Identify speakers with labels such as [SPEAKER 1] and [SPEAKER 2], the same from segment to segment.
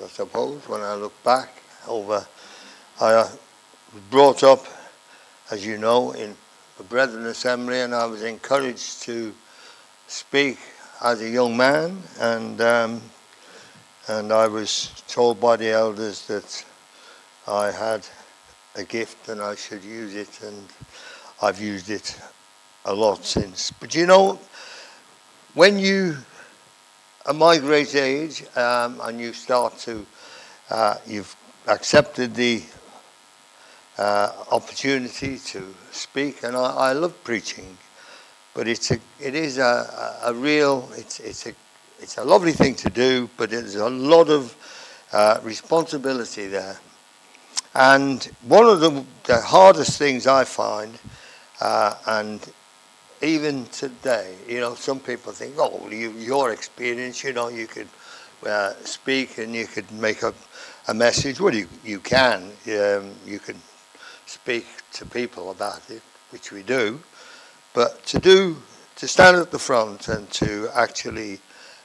[SPEAKER 1] I suppose, when I look back over. I was brought up, as you know, in the Brethren Assembly, and I was encouraged to speak as a young man, and I was told by the elders that I had a gift and I should use it, and I've used it a lot since. But you know, when you at my great age and you start to, you've accepted the opportunity to speak, and I love preaching, but it's a lovely thing to do, but there's a lot of responsibility there. And one of the hardest things I find, and even today, you know, some people think, oh, your experience, you know, you could speak and you could make a message. Well, you can. You can speak to people about it, which we do. But to stand at the front and to actually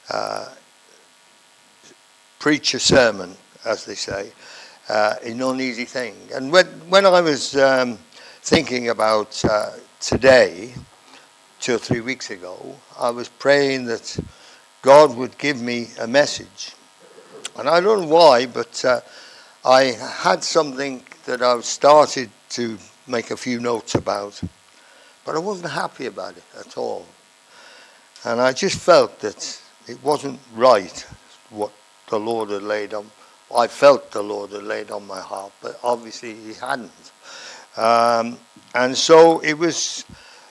[SPEAKER 1] preach a sermon, as they say, is not an easy thing. And when I was thinking about today, 2 or 3 weeks ago, I was praying that God would give me a message. And I don't know why, but I had something that I started to make a few notes about, but I wasn't happy about it at all. And I just felt that it wasn't right what the Lord had laid on. I felt the Lord had laid on my heart, but obviously He hadn't. And so it was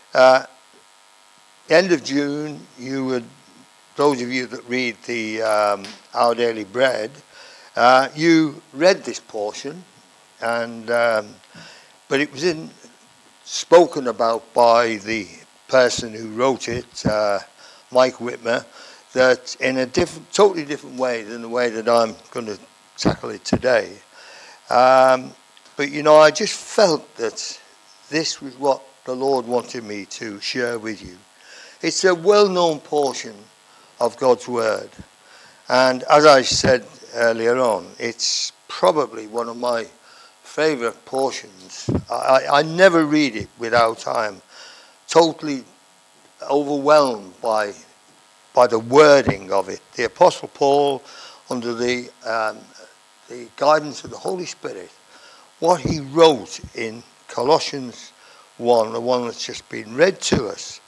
[SPEAKER 1] end of June. Those of you that read the Our Daily Bread, you read this portion, and but it was spoken about by the person who wrote it, Mike Whitmer, that in a totally different way than the way that I'm going to tackle it today. But you know, I just felt that this was what the Lord wanted me to share with you. It's a well-known portion of God's Word. And as I said earlier on, it's probably one of my favourite portions. I never read it without I'm totally overwhelmed by the wording of it. The Apostle Paul, under the guidance of the Holy Spirit, what he wrote in Colossians 1, the one that's just been read to us,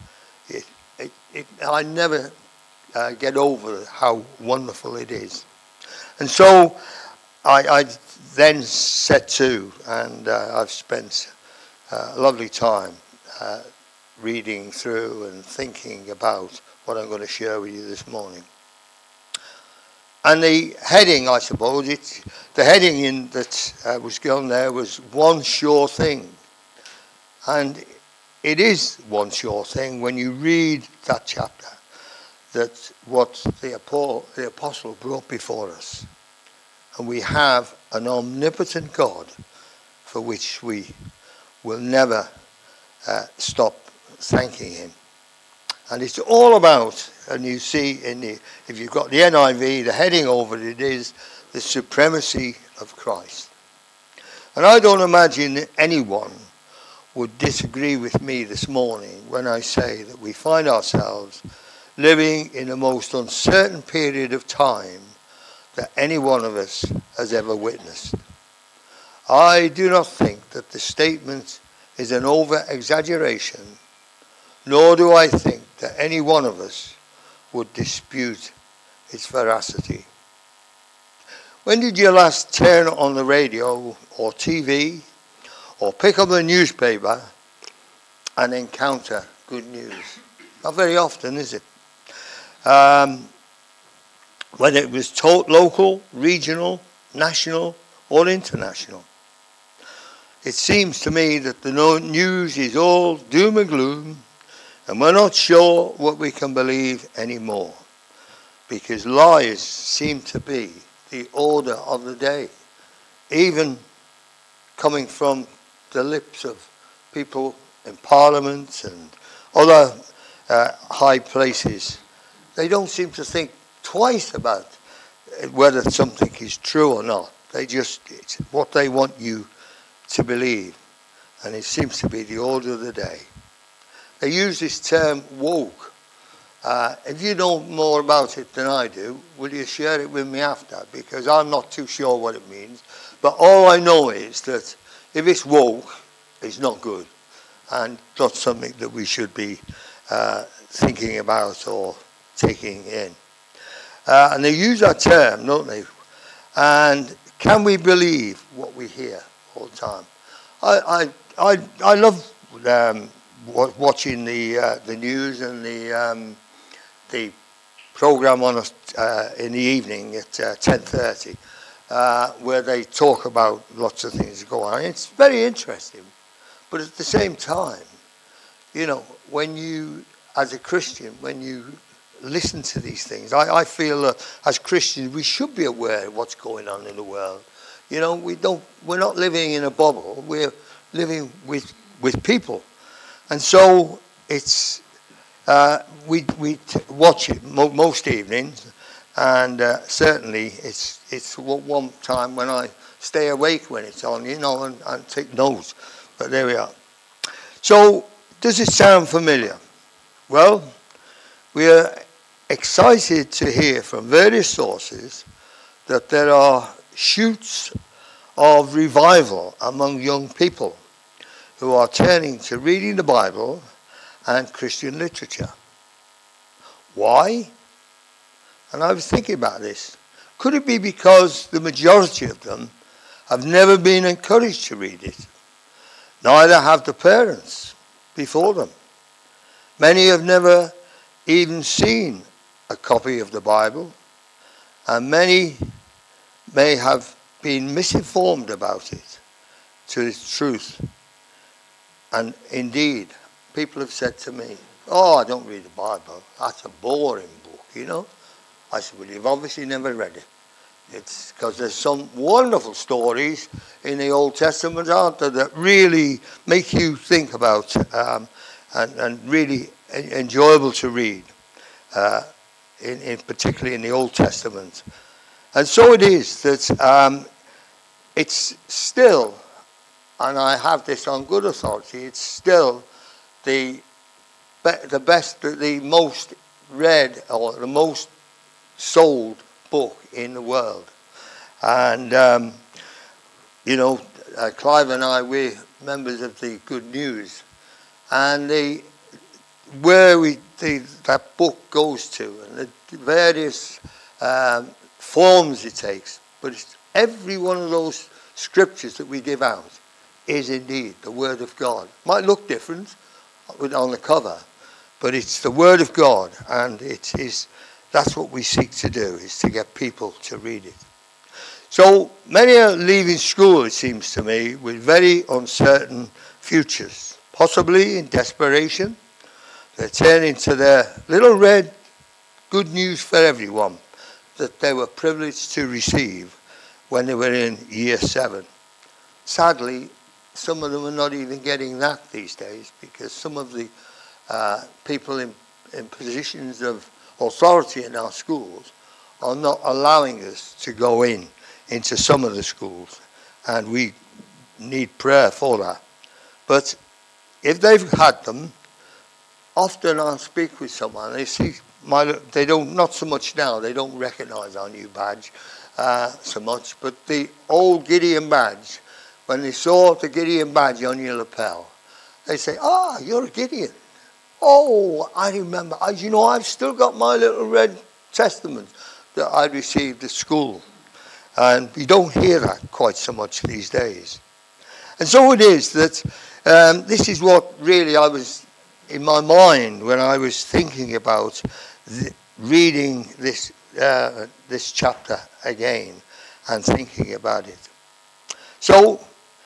[SPEAKER 1] I never get over how wonderful it is. And so I then set to, and I've spent a lovely time reading through and thinking about what I'm going to share with you this morning. And the heading, I suppose, the heading that was going there was One Sure Thing. And it is one sure thing when you read that chapter, that what the apostle brought before us. And we have an omnipotent God for which we will never stop thanking Him. And it's all about, and you see if you've got the NIV, the heading over it is the supremacy of Christ. And I don't imagine that anyone would disagree with me this morning when I say that we find ourselves living in the most uncertain period of time that any one of us has ever witnessed. I do not think that the statement is an over-exaggeration, nor do I think that any one of us would dispute its veracity. When did you last turn on the radio or TV or pick up the newspaper and encounter good news? Not very often, is it? Whether it was local, regional, national, or international. It seems to me that the news is all doom and gloom, and we're not sure what we can believe anymore, because lies seem to be the order of the day, even coming from the lips of people in Parliament and other high places. They don't seem to think twice about whether something is true or not. It's what they want you to believe. And it seems to be the order of the day. They use this term woke. If you know more about it than I do, will you share it with me after? Because I'm not too sure what it means. But all I know is that if it's woke, it's not good. And not something that we should be thinking about or taking in. And they use that term, don't they? And can we believe what we hear all the time? I love watching the news and the program on in the evening at 10:30, where they talk about lots of things that go on. It's very interesting, but at the same time, you know, when you, as a Christian, when you listen to these things, I feel that as Christians we should be aware of what's going on in the world. You know, we're not living in a bubble. We're living with people, and so it's we watch it most evenings, and certainly it's one time when I stay awake when it's on, you know, and take notes. But there we are. So does it sound familiar? Well, we are excited to hear from various sources that there are shoots of revival among young people who are turning to reading the Bible and Christian literature. Why? And I was thinking about this. Could it be because the majority of them have never been encouraged to read it? Neither have the parents before them. Many have never even seen a copy of the Bible, and many may have been misinformed about it, to its truth. And indeed, people have said to me, "Oh, I don't read the Bible. That's a boring book, you know." I said, "Well, you've obviously never read it. It's because there's some wonderful stories in the Old Testament, aren't there, that really make you think about and really enjoyable to read, particularly in the Old Testament." And so it is that it's still, and I have this on good authority, it's still the best, the most read or the most sold book in the world. And you know, Clive and I, we're members of the Good News, and that book goes to, and the various forms it takes, but it's every one of those scriptures that we give out is indeed the Word of God. Might look different on the cover, but it's the Word of God, and that's what we seek to do, is to get people to read it. So many are leaving school, it seems to me, with very uncertain futures, possibly in desperation. They're turning to their little red good news for everyone that they were privileged to receive when they were in year 7. Sadly, some of them are not even getting that these days, because some of the people in positions of authority in our schools are not allowing us to go into some of the schools, and we need prayer for that. But if they've had them, often I'll speak with someone, they see they don't, not so much now, they don't recognise our new badge so much, but the old Gideon badge, when they saw the Gideon badge on your lapel, they say, "Ah, you're a Gideon. Oh, I remember. You know, I've still got my little red testament that I received at school." And you don't hear that quite so much these days. And so it is that this is what really I was in my mind when I was thinking about reading this chapter again and thinking about it. So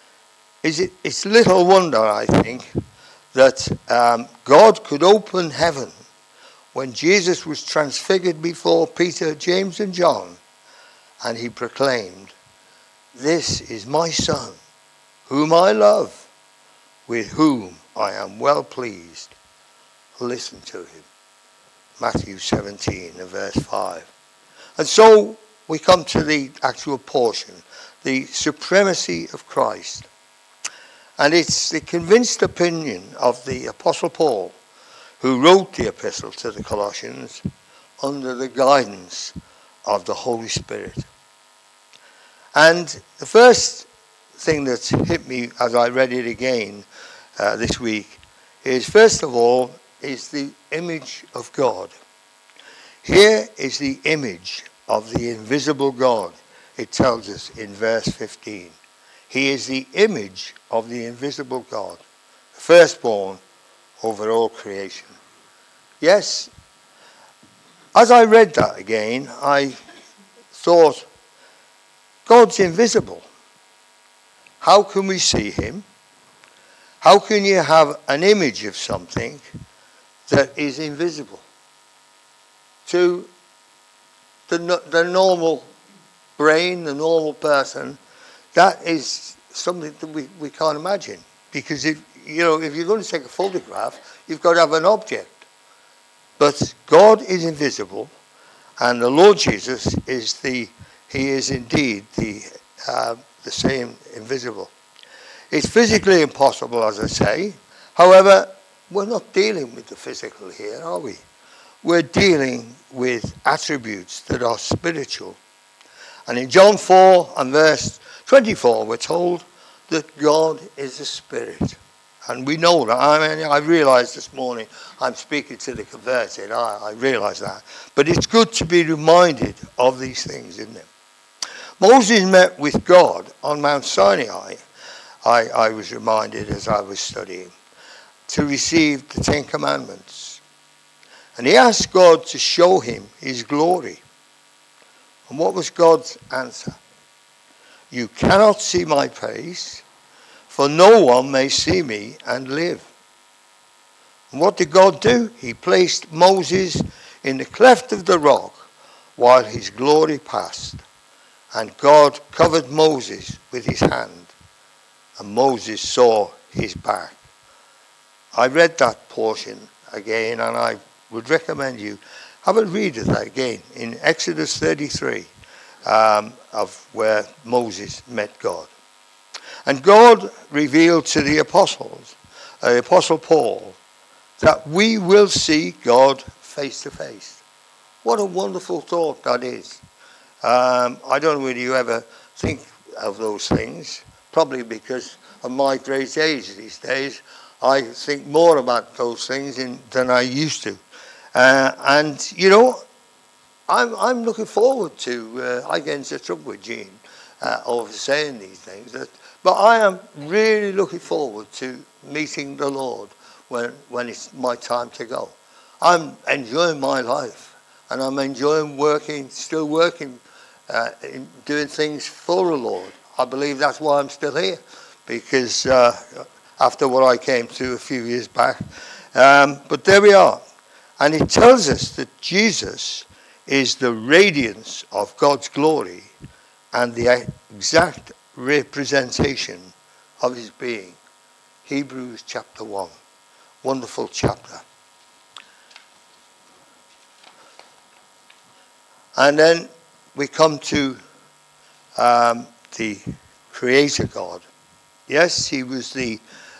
[SPEAKER 1] it's little wonder, I think, that God could open heaven when Jesus was transfigured before Peter, James and John, and he proclaimed, "This is my Son, whom I love, with whom I am well pleased. Listen to him." Matthew 17 and verse 5. And so we come to the actual portion, the supremacy of Christ. And it's the convinced opinion of the Apostle Paul, who wrote the epistle to the Colossians under the guidance of the Holy Spirit. And the first thing that hit me as I read it again this week is, first of all, is the image of God. Here is the image of the invisible God, it tells us in verse 15. He is the image of the invisible God, the firstborn over all creation. Yes, as I read that again, I thought, God's invisible. How can we see him? How can you have an image of something that is invisible? To the normal brain, the normal person, that is something that we can't imagine. Because if you're going to take a photograph, you've got to have an object. But God is invisible, and the Lord Jesus he is indeed the same invisible. It's physically impossible, as I say. However, we're not dealing with the physical here, are we? We're dealing with attributes that are spiritual. And in John 4 and verse 24, we're told that God is a spirit. And we know that. I realised this morning I'm speaking to the converted. I realise that. But it's good to be reminded of these things, isn't it? Moses met with God on Mount Sinai, I was reminded as I was studying, to receive the Ten Commandments. And he asked God to show him his glory. And what was God's answer? You cannot see my face, for no one may see me and live. And what did God do? He placed Moses in the cleft of the rock while his glory passed. And God covered Moses with his hand, and Moses saw his back. I read that portion again, and I would recommend you have a read of that again in Exodus 33, of where Moses met God. And God revealed to the apostles, Apostle Paul, that we will see God face to face. What a wonderful thought that is. I don't know whether you ever think of those things, probably because of my great age these days. I think more about those things than I used to. And, you know, I'm looking forward to, I get into trouble with Jean over saying these things, but I am really looking forward to meeting the Lord when it's my time to go. I'm enjoying my life, and I'm enjoying still working, doing things for the Lord. I believe that's why I'm still here, because after what I came through a few years back. But there we are. And it tells us that Jesus is the radiance of God's glory and the exact representation of his being. Hebrews chapter 1. Wonderful chapter. And then we come to the Creator God. Yes, he's the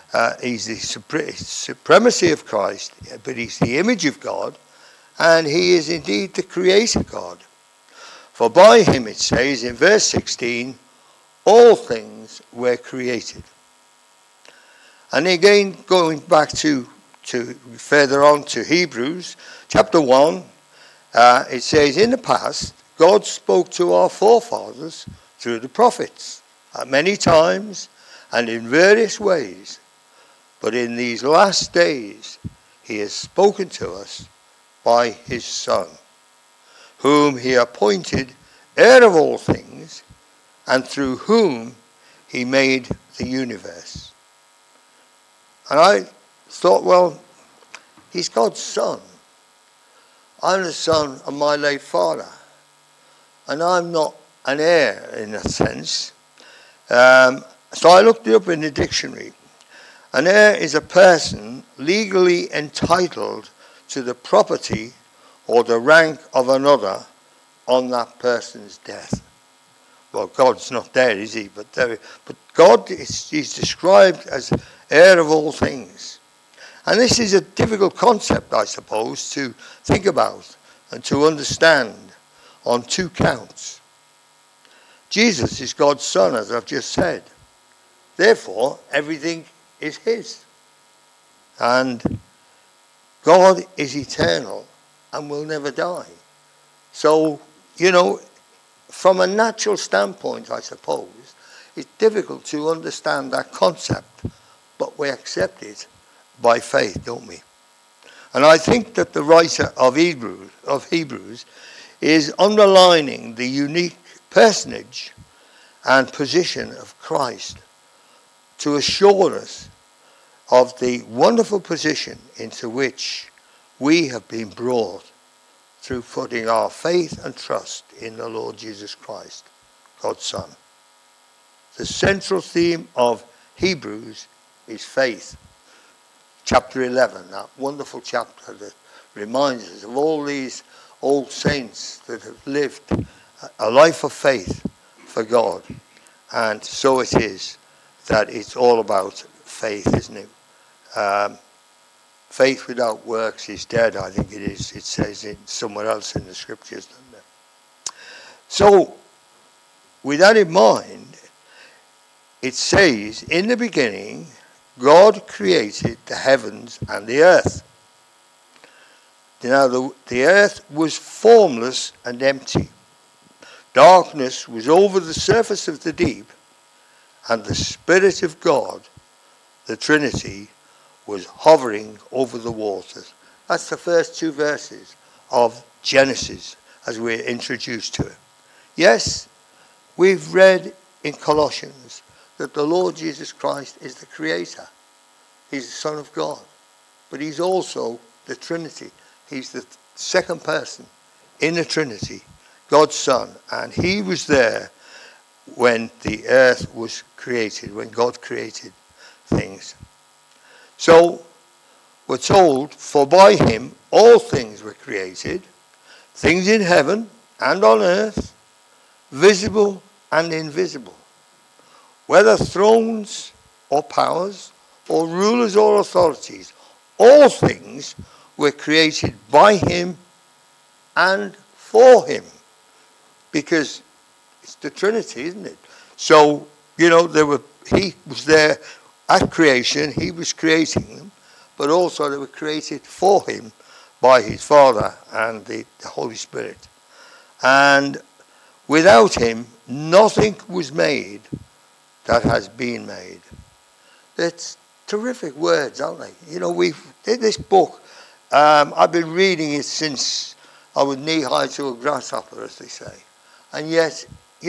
[SPEAKER 1] supremacy of Christ, but he's the image of God, and he is indeed the Creator God. For by him, it says in verse 16, all things were created. And again, going back to further on to Hebrews chapter 1, it says, in the past, God spoke to our forefathers through the prophets at many times and in various ways. But in these last days, he has spoken to us by his Son, whom he appointed heir of all things, and through whom he made the universe. And I thought, well, he's God's Son. I'm the son of my late father, and I'm not an heir in that sense. So I looked it up in the dictionary. An heir is a person legally entitled to the property or the rank of another on that person's death. Well, God's not there, is he? But God he's described as heir of all things. And this is a difficult concept, I suppose, to think about and to understand on two counts. Jesus is God's son, as I've just said. Therefore, everything is his. And God is eternal and will never die. So, from a natural standpoint, I suppose, it's difficult to understand that concept, but we accept it by faith, don't we? And I think that the writer of Hebrews is underlining the unique personage and position of Christ to assure us of the wonderful position into which we have been brought through putting our faith and trust in the Lord Jesus Christ, God's Son. The central theme of Hebrews is faith. Chapter 11, that wonderful chapter that reminds us of all these old saints that have lived a life of faith for God. And so it is that it's all about faith, isn't it? Faith without works is dead, I think it is. It says it somewhere else in the scriptures, doesn't it? So, with that in mind, it says, in the beginning, God created the heavens and the earth. Now, the earth was formless and empty. Darkness was over the surface of the deep, and the Spirit of God, the Trinity, was hovering over the waters. That's the first two verses of Genesis as we're introduced to it. Yes, we've read in Colossians that the Lord Jesus Christ is the Creator. He's the Son of God. But he's also the Trinity. He's the second person in the Trinity, God's Son. And he was there when the earth was created, when God created things. So, we're told, for by him all things were created, things in heaven and on earth, visible and invisible. Whether thrones or powers or rulers or authorities, all things were created by him and for him. Because it's the Trinity, isn't it? So, he was there at creation, he was creating them, but also they were created for him by his Father and the Holy Spirit. And without him, nothing was made that has been made. That's terrific words, aren't they? We've did this book. I've been reading it since I was knee-high to a grasshopper, as they say. And yet,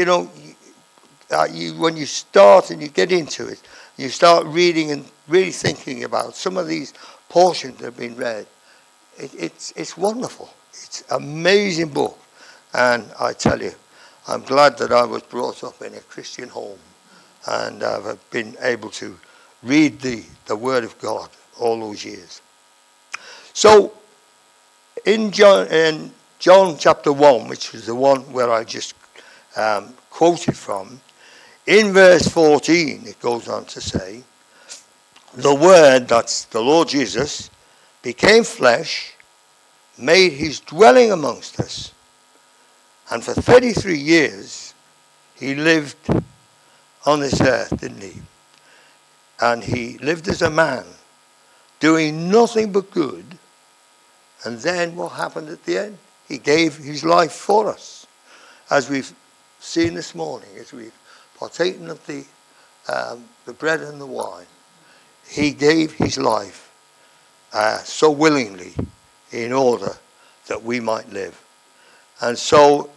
[SPEAKER 1] when you start and you get into it, you start reading and really thinking about some of these portions that have been read. It's wonderful. It's an amazing book. And I tell you, I'm glad that I was brought up in a Christian home and I've been able to read the Word of God all those years. So, in John chapter 1, which was the one where I just quoted from, in verse 14, it goes on to say, the Word, that's the Lord Jesus, became flesh, made his dwelling amongst us, and for 33 years he lived on this earth, didn't he? And he lived as a man, doing nothing but good. And then what happened at the end? He gave his life for us. As we've seen this morning, as we've partaken of the bread and the wine, he gave his life so willingly in order that we might live. And so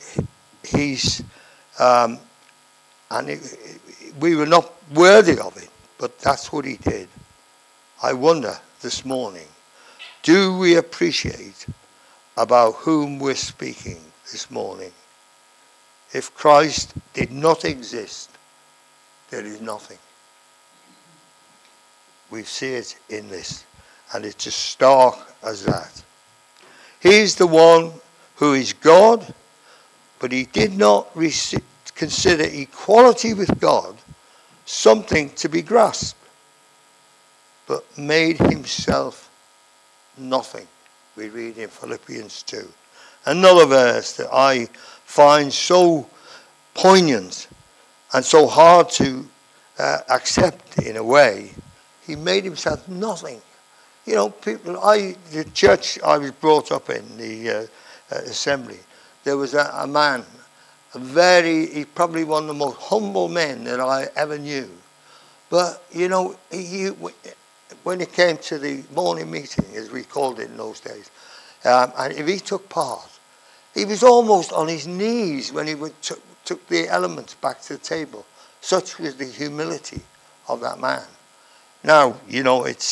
[SPEAKER 1] we were not worthy of it, but that's what he did. I wonder this morning, do we appreciate about whom we're speaking this morning? If Christ did not exist, there is nothing. We see it in this, and it's as stark as that. He is the one who is God, But he did not consider equality with God something to be grasped, but made himself nothing. We read in Philippians 2. Another verse that I find so poignant and so hard to accept in a way. He made himself nothing. You know, the church I was brought up in, the assembly, there was a man, he's probably one of the most humble men that I ever knew. But, you know, when it came to the morning meeting, as we called it in those days, and if he took part, he was almost on his knees when he took the elements back to the table. Such was the humility of that man. Now, you know, it's...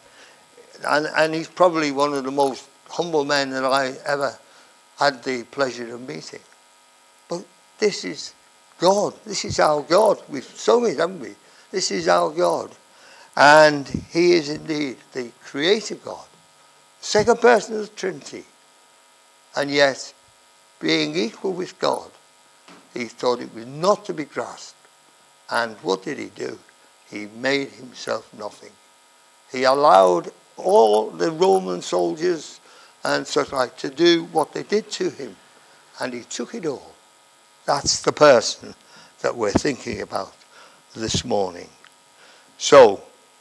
[SPEAKER 1] And he's probably one of the most humble men that I ever had the pleasure of meeting. But this is God. This is our God. We've sung it, haven't we? This is our God. And he is indeed the creator God, second person of the Trinity. And yet, being equal with God, he thought it was not to be grasped. And what did he do? He made himself nothing. He allowed all the Roman soldiers and such like to do what they did to him. And he took it all. That's the person that we're thinking about this morning. So,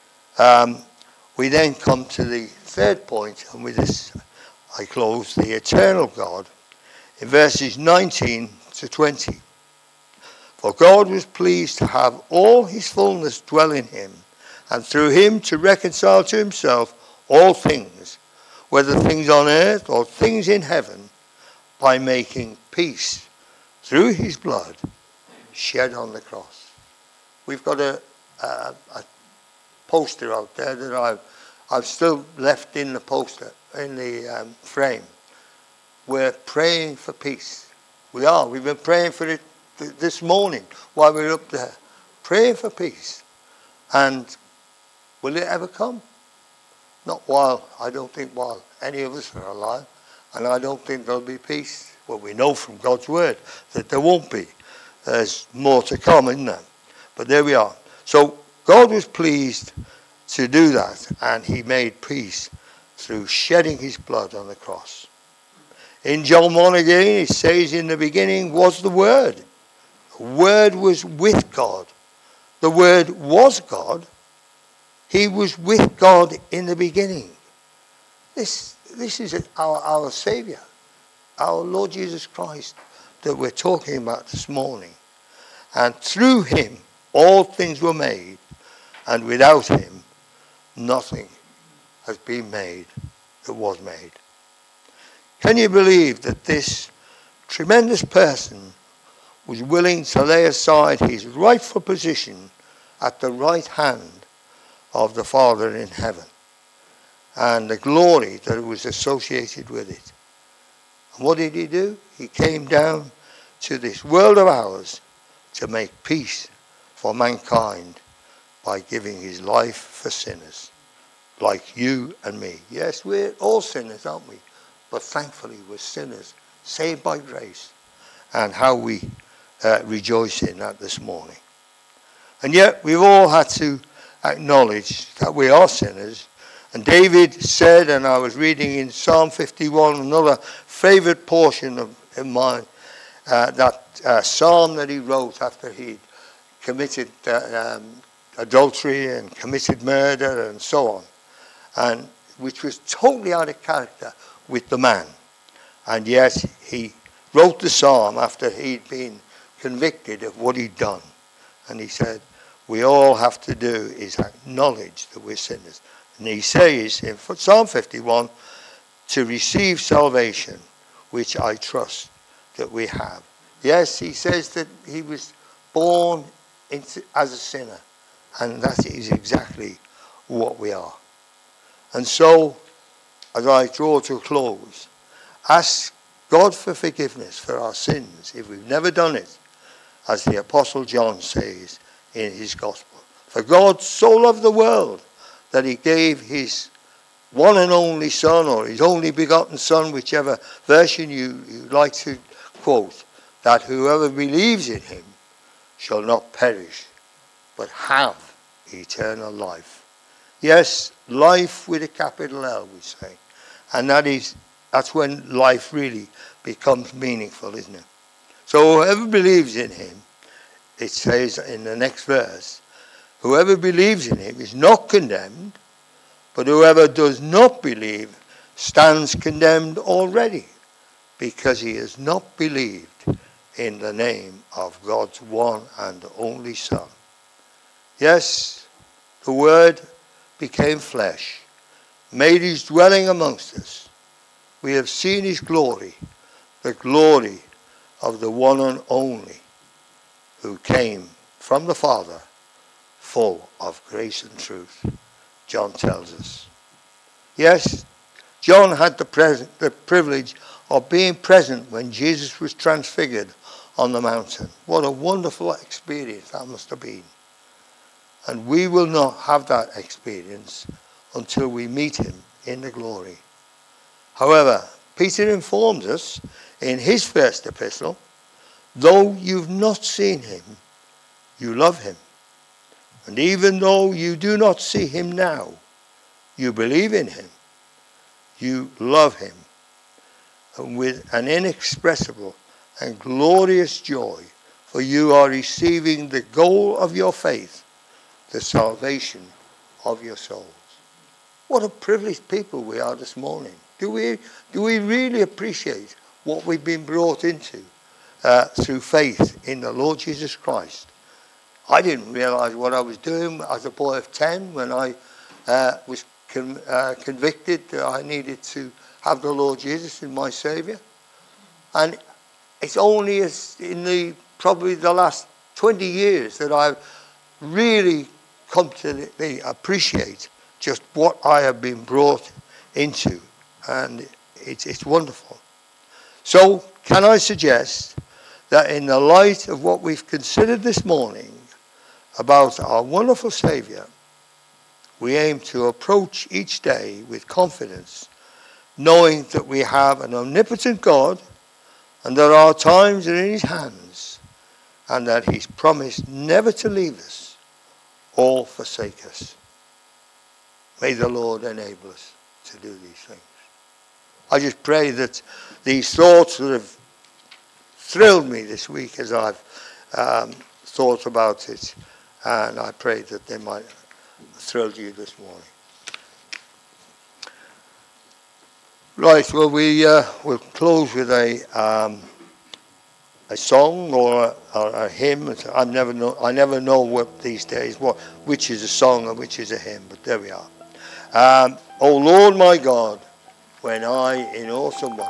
[SPEAKER 1] we then come to the third point, and with this I close, the eternal God, in verses 19 to 20. For God was pleased to have all his fullness dwell in him, and through him to reconcile to himself all things, whether things on earth or things in heaven, by making peace through his blood shed on the cross. We've got a poster out there that I've still left in the poster, in the frame. We're praying for peace. We are. We've been praying for it this morning while we were up there. Praying for peace. And will it ever come? I don't think while any of us are alive. And I don't think there'll be peace. Well, we know from God's word that there won't be. There's more to come, isn't there? But there we are. So God was pleased to do that, and he made peace through shedding his blood on the cross. In John 1 again, it says, in the beginning was the Word. The Word was with God. The Word was God. He was with God in the beginning. This is our Saviour, our Lord Jesus Christ, that we're talking about this morning. And through him, all things were made, and without him, nothing has been made that was made. Can you believe that this tremendous person was willing to lay aside his rightful position at the right hand of the Father in heaven, and the glory that was associated with it? And what did he do? He came down to this world of ours to make peace for mankind by giving his life for sinners like you and me. Yes, we're all sinners, aren't we? But thankfully we're sinners, saved by grace. And how we rejoice in that this morning. And yet we've all had to acknowledge that we are sinners. And David said, and I was reading in Psalm 51, another favourite portion of mine, that psalm that he wrote after he'd committed adultery and committed murder and so on, and which was totally out of character with the man. And yet he wrote the psalm after he'd been convicted of what he'd done. And he said, we all have to do is acknowledge that we're sinners. And he says in Psalm 51, to receive salvation, which I trust that we have. Yes, he says that he was born as a sinner. And that is exactly what we are. And so, as I draw to a close, ask God for forgiveness for our sins if we've never done it, as the Apostle John says in his Gospel. For God so loved the world that he gave his one and only Son, or his only begotten Son, whichever version you like to quote, that whoever believes in him shall not perish, but have eternal life. Yes, life with a capital L, we say. And that's when life really becomes meaningful, isn't it? So whoever believes in him, it says in the next verse, whoever believes in him is not condemned, but whoever does not believe stands condemned already, because he has not believed in the name of God's one and only Son. Yes, the Word became flesh, made his dwelling amongst us. We have seen his glory, the glory of the one and only, who came from the Father, full of grace and truth, John tells us. Yes, John had the privilege of being present when Jesus was transfigured on the mountain. What a wonderful experience that must have been. And we will not have that experience until we meet him in the glory. However, Peter informs us in his first epistle, though you've not seen him, you love him. And even though you do not see him now, you believe in him. You love him. And with an inexpressible and glorious joy, for you are receiving the goal of your faith, the salvation of your souls. What a privileged people we are this morning. Do we really appreciate what we've been brought into through faith in the Lord Jesus Christ? I didn't realize what I was doing as a boy of 10 when I was convicted that I needed to have the Lord Jesus as my Saviour. And it's only in probably the last 20 years that I've really come to appreciate just what I have been brought into. And it's wonderful. So can I suggest that in the light of what we've considered this morning about our wonderful Saviour, we aim to approach each day with confidence, knowing that we have an omnipotent God and that our times are in his hands and that he's promised never to leave us or forsake us. May the Lord enable us to do these things. I just pray that these thoughts that have thrilled me this week as I've thought about it, and I pray that they might have thrilled you this morning. Right, well, we'll close with a song or a hymn. I never know what these days which is a song and which is a hymn, but there we are. O Lord my God, when I in awesome wonder